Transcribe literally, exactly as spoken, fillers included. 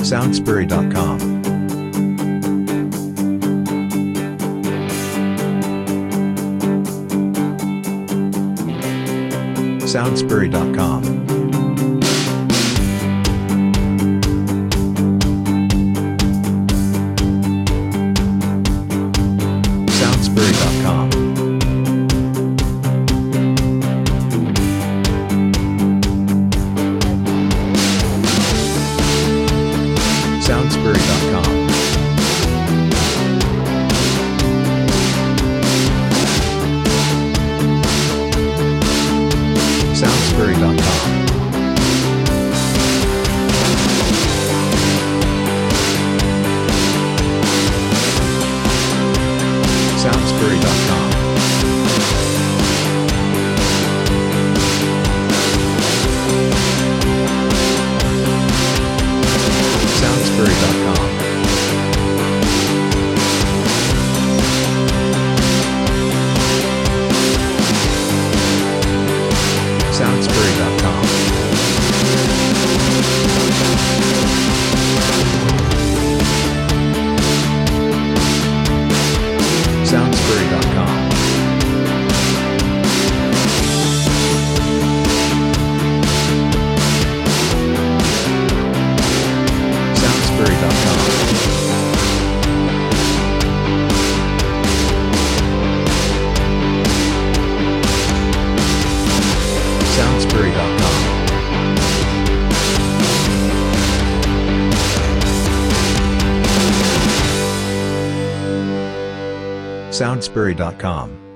Soundsbury dot com. Soundsbury dot com. Soundsbury dot com. Soundsbury dot com. Soundsbury dot com. Soundsbury dot com. Soundsbury dot com. Soundsbury dot com. Soundsbury dot com. Soundsbury dot com. Soundsbury dot com. Soundsbury dot com.